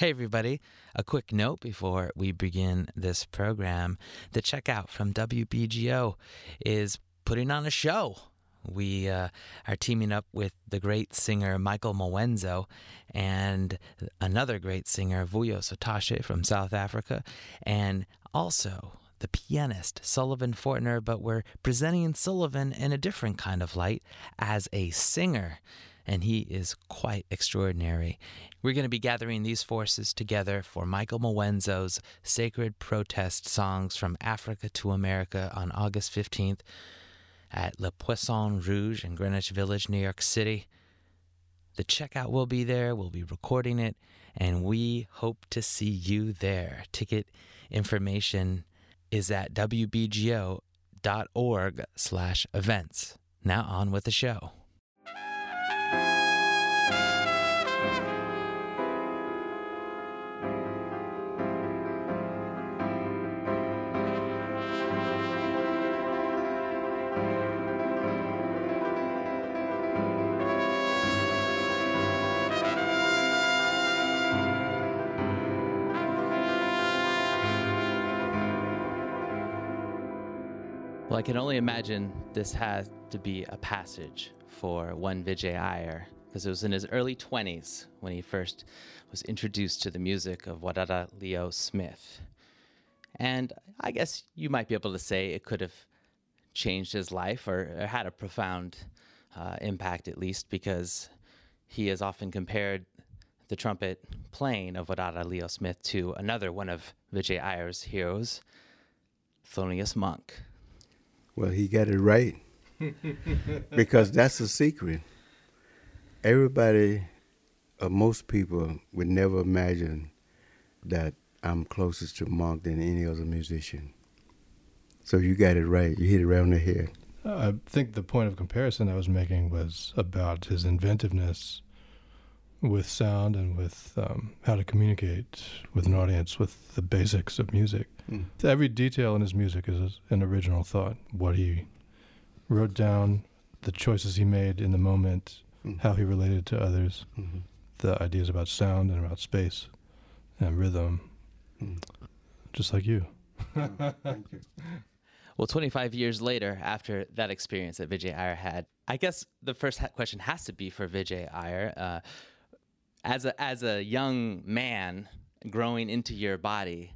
Hey, everybody. A quick note before we begin this program. The Checkout from WBGO is putting on a show. We are teaming up with the great singer Michael Mwenzo and another great singer, Vuyo Sotashe from South Africa, and also the pianist Sullivan Fortner, but we're presenting Sullivan in a different kind of light as a singer, and he is quite extraordinary. We're going to be gathering these forces together for Michael Mwenzo's Sacred Protest Songs from Africa to America on August 15th at Le Poisson Rouge in Greenwich Village, New York City. The Checkout will be there. We'll be recording it, and we hope to see you there. Ticket information is at wbgo.org/events. Now on with the show. Well, I can only imagine this had to be a passage for one Vijay Iyer, because it was in his early 20s when he first was introduced to the music of Wadada Leo Smith. And I guess you might be able to say it could have changed his life or had a profound impact, at least, because he has often compared the trumpet playing of Wadada Leo Smith to another one of Vijay Iyer's heroes, Thelonious Monk. Well, he got it right, because that's the secret. Everybody, most people would never imagine that I'm closest to Monk than any other musician. So you got it right. You hit it right on the head. I think the point of comparison I was making was about his inventiveness with sound and with how to communicate with an audience with the basics of music. Every detail in his music is an original thought. What he wrote down, the choices he made in the moment, how he related to others, the ideas about sound and about space and rhythm, just like you. Thank you. Well, 25 years later, after that experience that Vijay Iyer had, I guess the first question has to be for Vijay Iyer. As a young man growing into your body,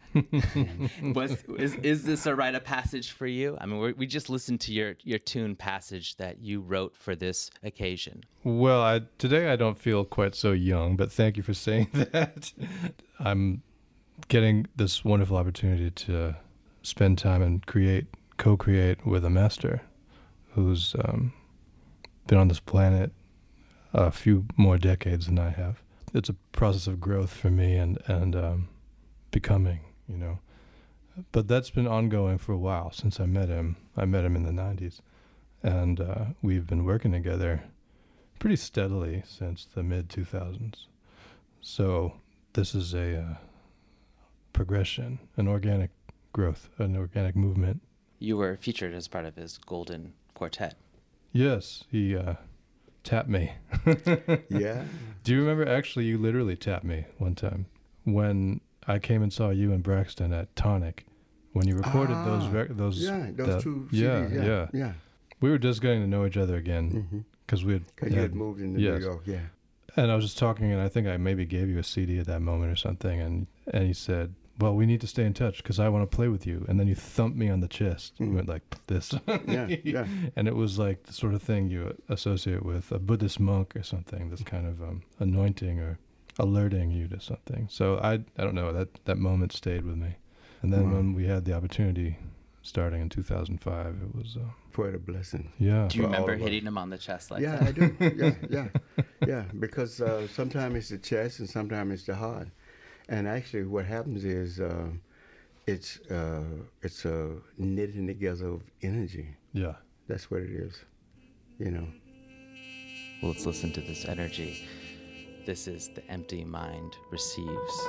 is this a rite of passage for you? I mean, we just listened to your tune passage that you wrote for this occasion. Well, today I don't feel quite so young, but thank you for saying that. I'm getting this wonderful opportunity to spend time and co-create with a master who's been on this planet a few more decades than I have. It's a process of growth for me and becoming, you know. But that's been ongoing for a while since I met him. I met him in the 90s. And we've been working together pretty steadily since the mid-2000s. So this is a progression, an organic growth, an organic movement. You were featured as part of his Golden Quartet. Yes, he tapped me. Yeah. Do you remember, actually, you literally tapped me one time when I came and saw you in Braxton at Tonic, when you recorded those two CDs. Yeah. We were just getting to know each other again because we had moved into New York. Yeah. And I was just talking, and I think I maybe gave you a CD at that moment or something, and he said, well, we need to stay in touch because I want to play with you. And then you thumped me on the chest. You went like this. Yeah. And it was like the sort of thing you associate with a Buddhist monk or something, this kind of anointing or alerting you to something. So I don't know, that moment stayed with me. And then when we had the opportunity starting in 2005, it was quite a blessing. Yeah. Do you remember hitting him on the chest like that? Yeah, I do. Yeah, because sometimes it's the chest and sometimes it's the heart. And actually what happens is it's a knitting together of energy. Yeah. That's what it is, you know. Well, let's listen to this energy. This is The Empty Mind Receives.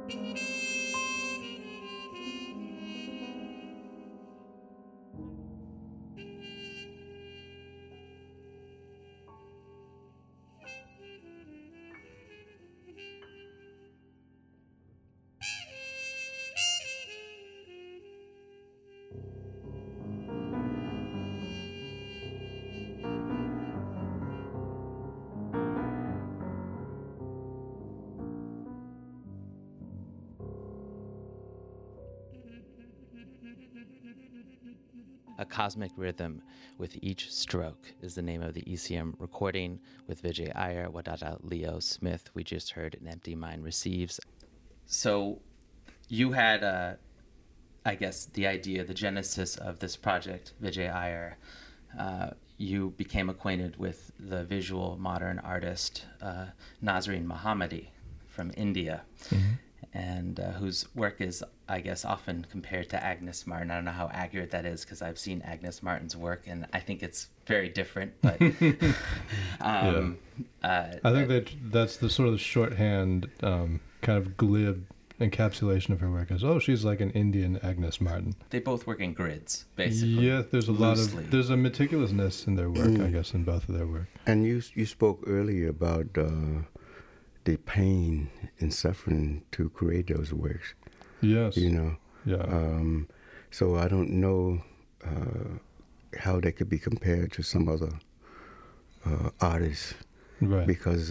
A Cosmic Rhythm with Each Stroke is the name of the ECM recording with Vijay Iyer, Wadada Leo Smith. We just heard An Empty Mind Receives. So you had, I guess, the idea, the genesis of this project, Vijay Iyer. You became acquainted with the visual modern artist Nazreen Mohammadi from India. Mm-hmm. And whose work is, I guess, often compared to Agnes Martin. I don't know how accurate that is because I've seen Agnes Martin's work, and I think it's very different. But I think that's the sort of the shorthand, kind of glib encapsulation of her work as, oh, she's like an Indian Agnes Martin. They both work in grids, basically. Yeah, there's there's a meticulousness in their work, I guess, in both of their work. And you spoke earlier about the pain and suffering to create those works. Yes. You know. Yeah. So I don't know how they could be compared to some other artists. Right. Because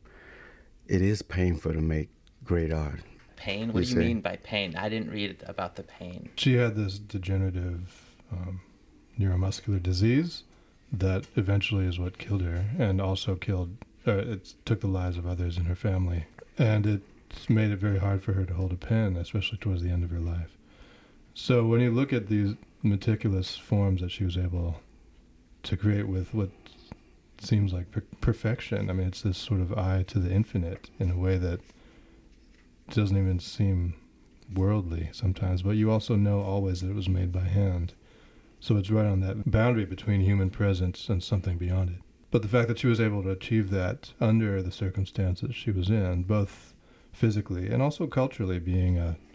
it is painful to make great art. Pain? What do you mean by pain? I didn't read about the pain. She had this degenerative neuromuscular disease that eventually is what killed her, and also it took the lives of others in her family. And it made it very hard for her to hold a pen, especially towards the end of her life. So when you look at these meticulous forms that she was able to create with what seems like perfection, I mean, it's this sort of eye to the infinite in a way that doesn't even seem worldly sometimes, but you also know always that it was made by hand. So it's right on that boundary between human presence and something beyond it. But the fact that she was able to achieve that under the circumstances she was in, both physically and also culturally, being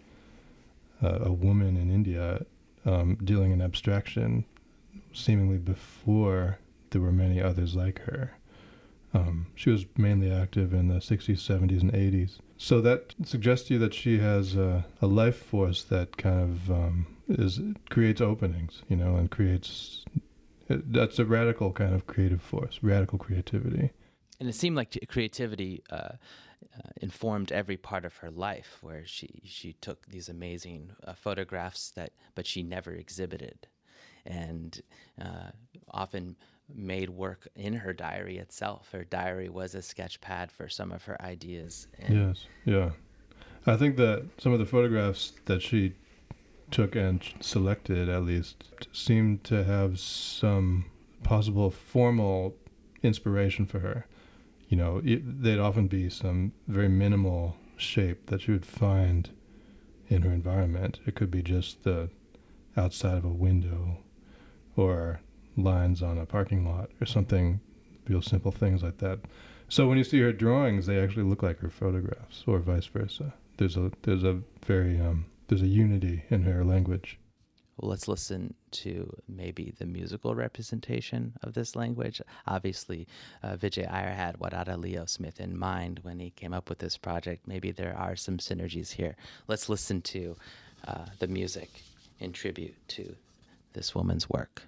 a woman in India, dealing in abstraction, seemingly before there were many others like her. She was mainly active in the 60s, 70s, and 80s. So that suggests to you that she has a life force that kind of creates openings, and creates... That's a radical kind of creative force, radical creativity. And it seemed like creativity informed every part of her life, where she took these amazing photographs but she never exhibited, and often made work in her diary itself. Her diary was a sketch pad for some of her ideas. Yes, yeah. I think that some of the photographs that she took and selected, at least, seemed to have some possible formal inspiration for her. They'd often be some very minimal shape that you would find in her environment. It could be just the outside of a window or lines on a parking lot or something, real simple things like that. So when you see her drawings, they actually look like her photographs, or vice versa. There's a unity in her language. Well, let's listen to maybe the musical representation of this language. Obviously, Vijay Iyer had Wadada Leo Smith in mind when he came up with this project. Maybe there are some synergies here. Let's listen to the music in tribute to this woman's work.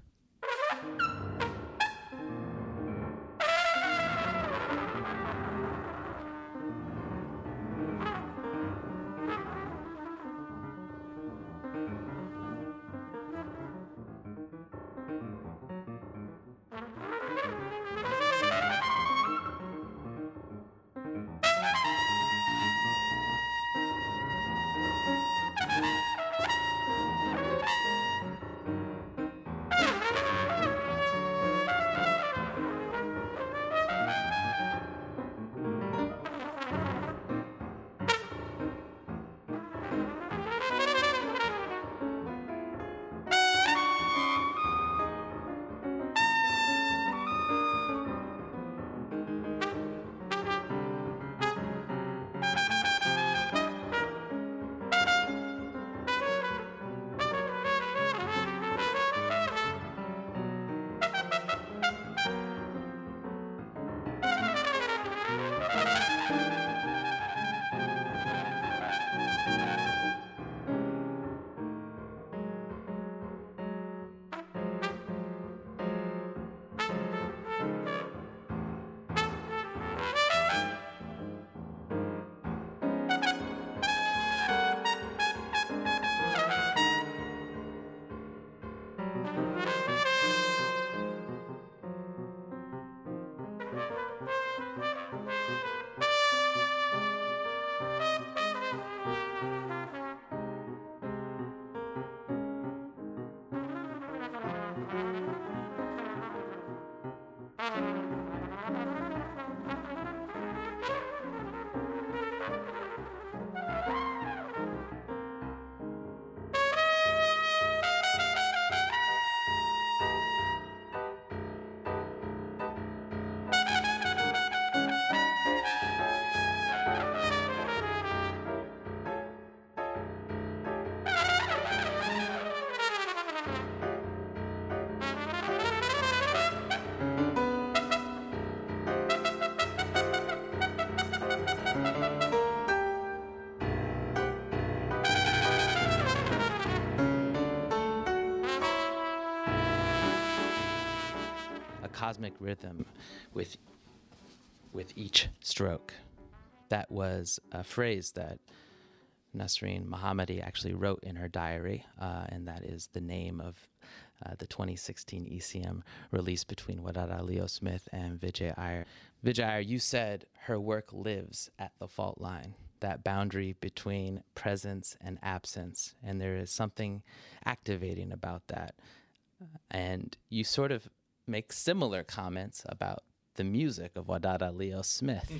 cosmic rhythm with each stroke. That was a phrase that Nasreen Mohammadi actually wrote in her diary, and that is the name of the 2016 ECM release between Wadada Leo Smith and Vijay Iyer. Vijay Iyer, you said her work lives at the fault line, that boundary between presence and absence, and there is something activating about that. And you sort of make similar comments about the music of Wadada Leo Smith.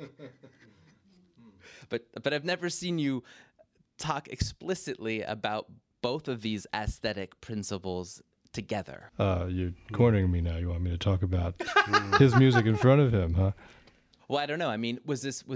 But I've never seen you talk explicitly about both of these aesthetic principles together. You're cornering me now. You want me to talk about his music in front of him, huh? Well, I don't know. I mean, was this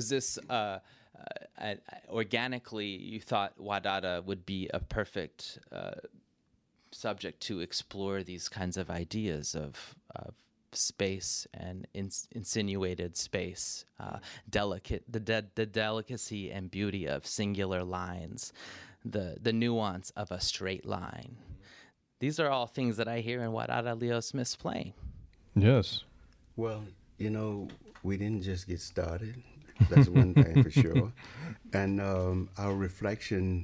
organically you thought Wadada would be a perfect subject to explore these kinds of ideas of space and insinuated space, the delicacy and beauty of singular lines, the nuance of a straight line. These are all things that I hear in Wadada Leo Smith's playing. Yes. Well, you know, we didn't just get started. That's one thing for sure. And our reflection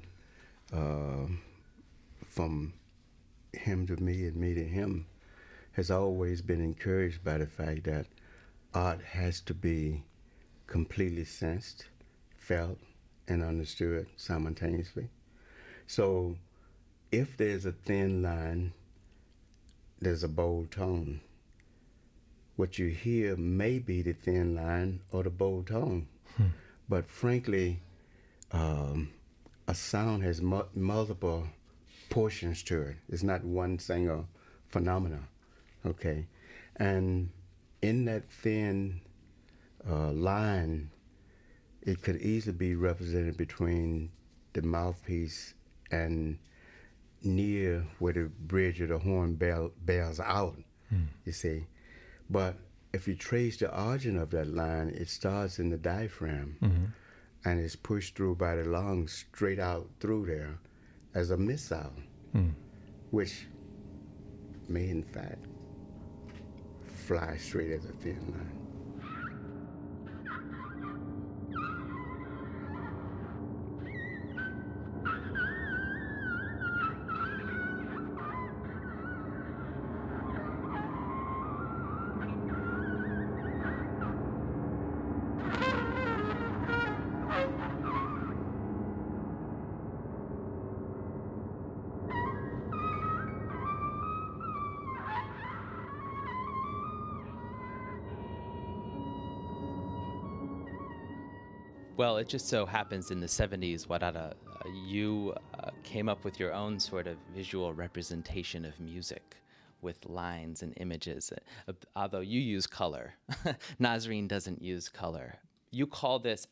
from him to me and me to him has always been encouraged by the fact that art has to be completely sensed, felt, and understood simultaneously. So if there's a thin line, there's a bold tone. What you hear may be the thin line or the bold tone. But frankly, a sound has multiple portions to it. It's not one single phenomena. Okay, and in that thin line, it could easily be represented between the mouthpiece and near where the bridge of the horn bears out, you see. But if you trace the origin of that line, it starts in the diaphragm and is pushed through by the lungs straight out through there as a missile, which may in fact fly straight as a thin line. Well, it just so happens in the 70s, Wadada, you came up with your own sort of visual representation of music with lines and images, although you use color. Nasreen doesnn't use color. You call this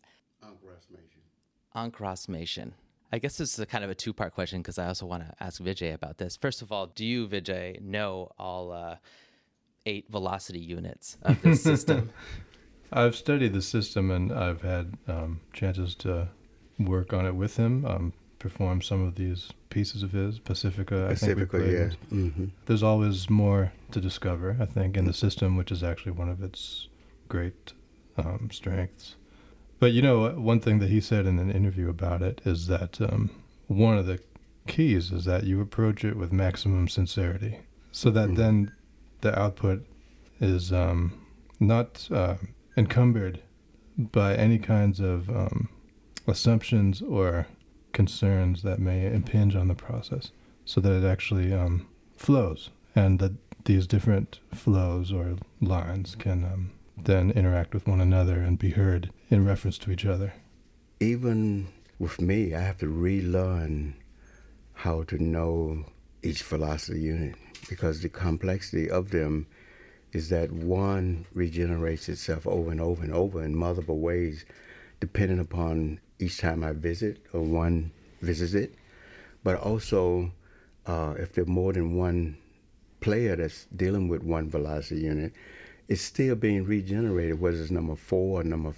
encrosmation. I guess this is a kind of a two-part question because I also want to ask Vijay about this. First of all, do you, Vijay, know all 8 velocity units of this system? I've studied the system, and I've had chances to work on it with him, perform some of these pieces of his, Pacifica, I think we played. Yeah. Mm-hmm. There's always more to discover, I think, in the system, which is actually one of its great strengths. But, you know, one thing that he said in an interview about it is that one of the keys is that you approach it with maximum sincerity, so that then the output is not encumbered by any kinds of assumptions or concerns that may impinge on the process, so that it actually flows, and that these different flows or lines can then interact with one another and be heard in reference to each other. Even with me, I have to relearn how to know each velocity unit, because the complexity of them is that one regenerates itself over and over and over in multiple ways, depending upon each time I visit or one visits it. But also, if there's more than one player that's dealing with one velocity unit, it's still being regenerated, whether it's number 4 or number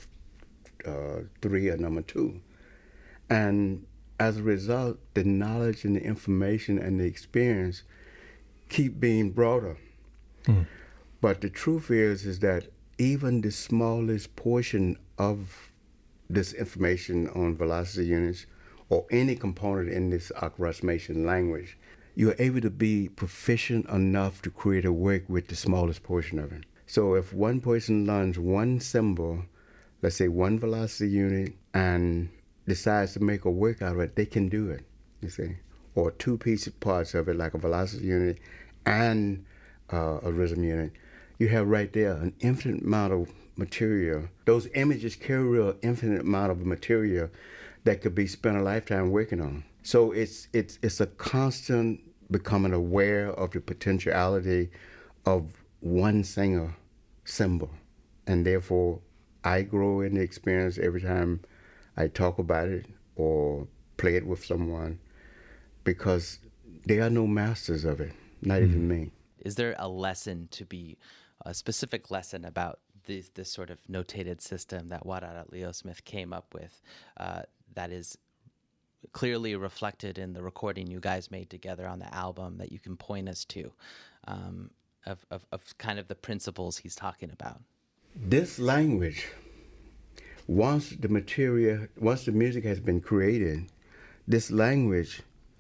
3 or number 2. And as a result, the knowledge and the information and the experience keep being broader. But the truth is that even the smallest portion of this information on velocity units or any component in this approximation language, you're able to be proficient enough to create a work with the smallest portion of it. So if one person learns one symbol, let's say one velocity unit, and decides to make a work out of it, they can do it, you see. Or two parts of it, like a velocity unit and a rhythm unit. You have right there an infinite amount of material. Those images carry an infinite amount of material that could be spent a lifetime working on. So it's a constant becoming aware of the potentiality of one single symbol. And therefore, I grow in the experience every time I talk about it or play it with someone, because there are no masters of it, not even me. Is there a lesson to be, a specific lesson about this sort of notated system that Wadada Leo Smith came up with that is clearly reflected in the recording you guys made together on the album that you can point us to, of kind of the principles he's talking about? This language, once the music has been created, this language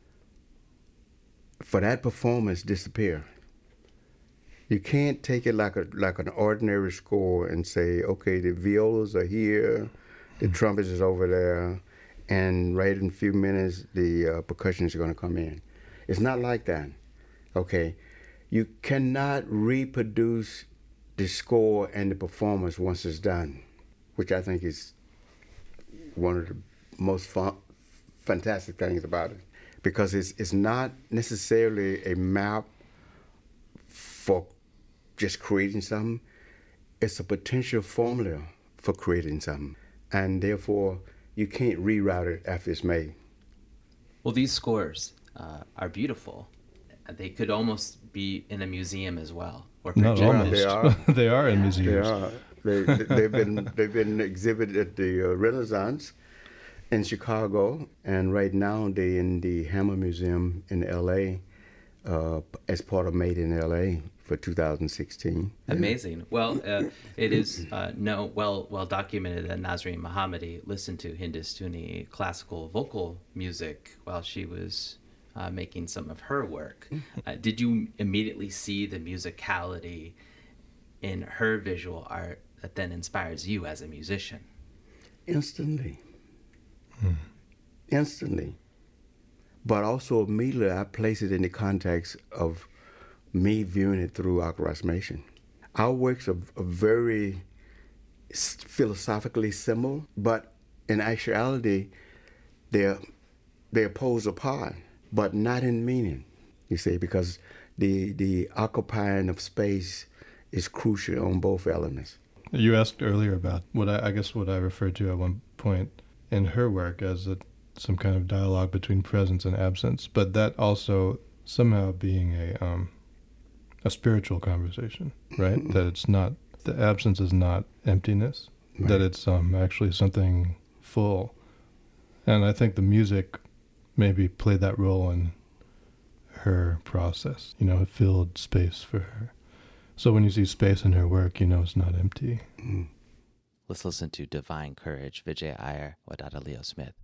for that performance disappear. You can't take it like an ordinary score and say, okay, the violas are here, the trumpet is over there, and right in a few minutes the percussion is going to come in. It's not like that. Okay, you cannot reproduce the score and the performance once it's done, which I think is one of the most fantastic things about it, because it's not necessarily a map for just creating something. It's a potential formula for creating something, and therefore you can't reroute it after it's made. Well, these scores are beautiful. They could almost be in a museum as well. Or Not almost. They are. They are in museums. They are. They've been exhibited at the Renaissance in Chicago, and right now they're in the Hammer Museum in L.A. As part of Made in L.A. for 2016. Amazing. Well, it is well documented that Nazreen Mohammadi listened to Hindustani classical vocal music while she was making some of her work. Did you immediately see the musicality in her visual art that then inspires you as a musician? Instantly. Instantly. But also immediately I place it in the context of me viewing it through approximation. Our works are very philosophically similar, but in actuality, they're poles apart, but not in meaning, you see, because the occupying of space is crucial on both elements. You asked earlier about what I referred to at one point in her work as some kind of dialogue between presence and absence, but that also somehow being a spiritual conversation, right? Mm-hmm. That it's not, the absence is not emptiness, right. That it's actually something full. And I think the music maybe played that role in her process, it filled space for her. So when you see space in her work, it's not empty. Mm. Let's listen to Divine Courage, Vijay Iyer, Wadada Leo Smith.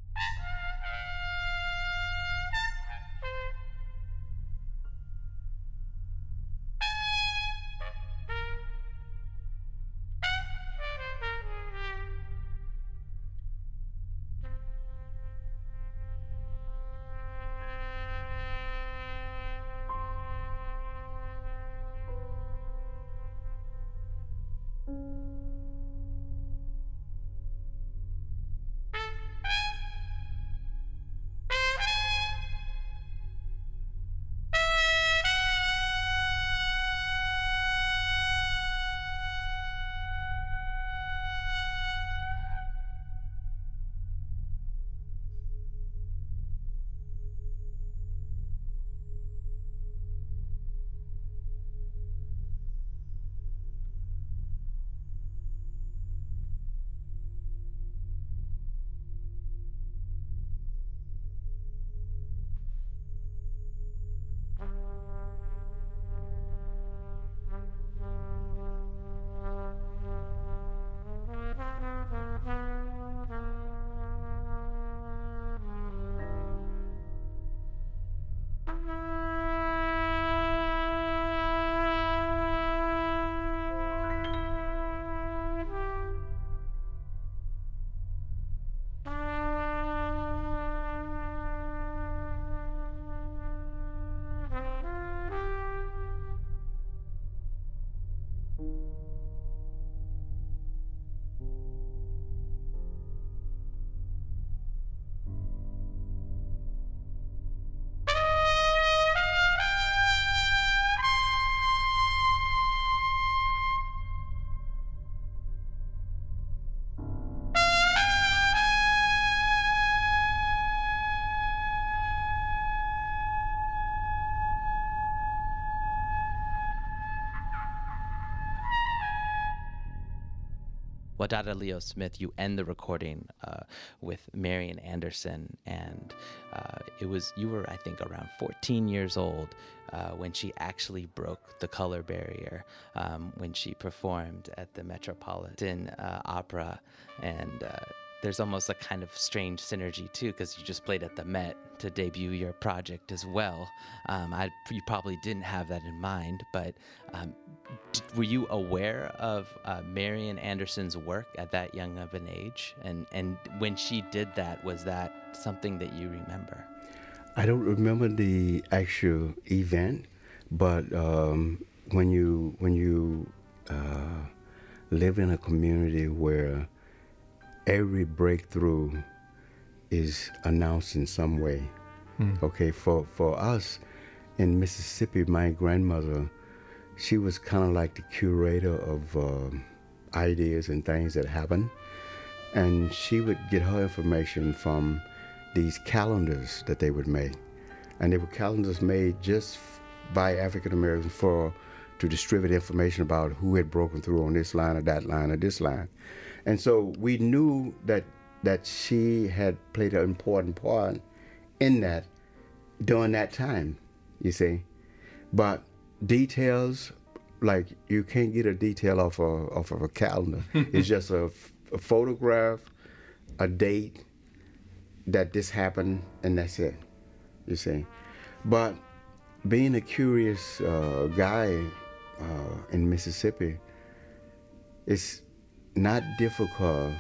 Wadada Leo Smith, you end the recording with Marian Anderson, and you were, I think, around 14 years old when she actually broke the color barrier when she performed at the Metropolitan Opera, and there's almost a kind of strange synergy too, because you just played at the Met to debut your project as well. You probably didn't have that in mind, but were you aware of Marian Anderson's work at that young of an age? And when she did that, was that something that you remember? I don't remember the actual event, but when you live in a community where every breakthrough is announced in some way. Okay, for us in Mississippi, my grandmother, she was kind of like the curator of ideas and things that happen, and she would get her information from these calendars that they would make, and they were calendars made just by African Americans to distribute information about who had broken through on this line or that line or this line. And so we knew that she had played an important part in that during that time, you see. But details, like you can't get a detail off of a calendar. It's just a photograph, a date that this happened, and that's it, you see. But being a curious guy in Mississippi, it's not difficult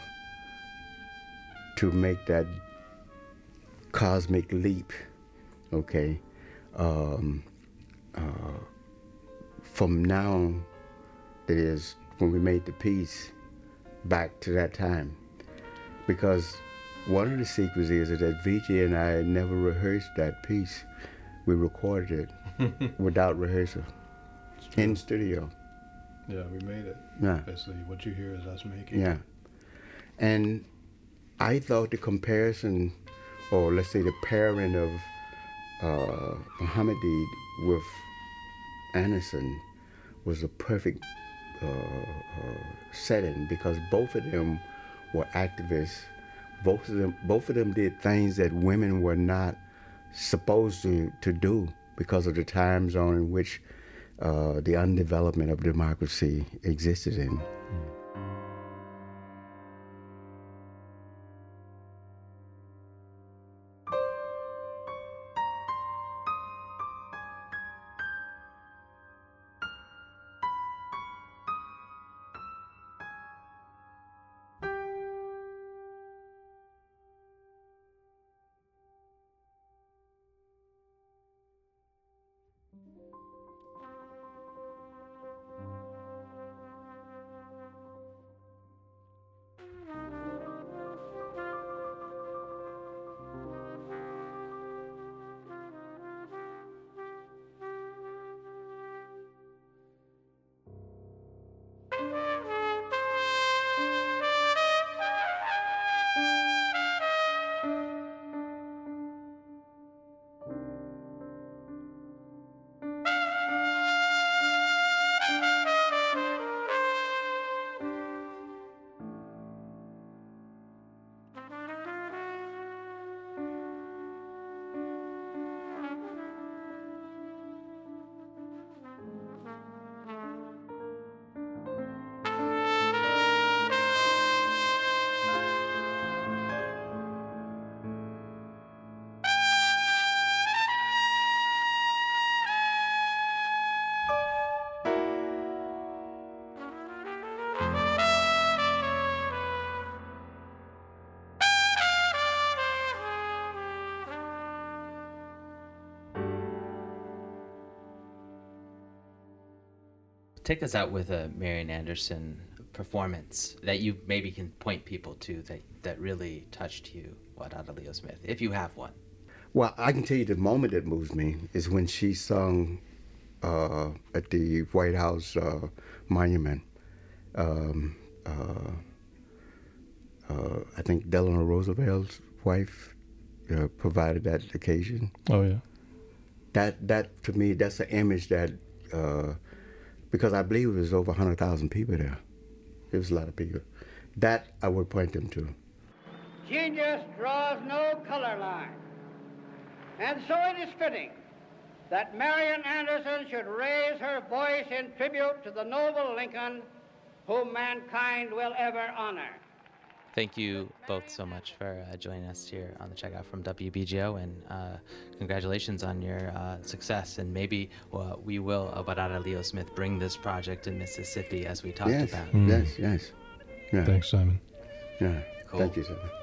to make that cosmic leap, okay? From now, that is, when we made the piece, back to that time. Because one of the secrets is that Vijay and I never rehearsed that piece. We recorded it without rehearsal in studio. Yeah, we made it. Yeah. Basically, what you hear is us making Yeah. it. And I thought the comparison, or let's say the pairing of Mohammed with Anderson was a perfect setting, because both of them were activists. Both of them did things that women were not supposed to do because of the time zone in which the undevelopment of democracy existed in. Take us out with a Marian Anderson performance that you maybe can point people to that really touched you, Wadada Leo Smith, if you have one. Well, I can tell you the moment that moves me is when she sung at the White House monument. I think Delano Roosevelt's wife provided that occasion. Oh, yeah. That to me, that's an image that, because I believe it was over 100,000 people there. It was a lot of people. That I would point them to. Genius draws no color line. And so it is fitting that Marian Anderson should raise her voice in tribute to the noble Lincoln, whom mankind will ever honor. Thank you both so much for joining us here on the Checkout from WBGO, and congratulations on your success. And maybe we will, Barada Leo Smith, bring this project in Mississippi as we talked about. Yes. Yeah. Thanks, Simon. Yeah. Cool. Thank you, Simon.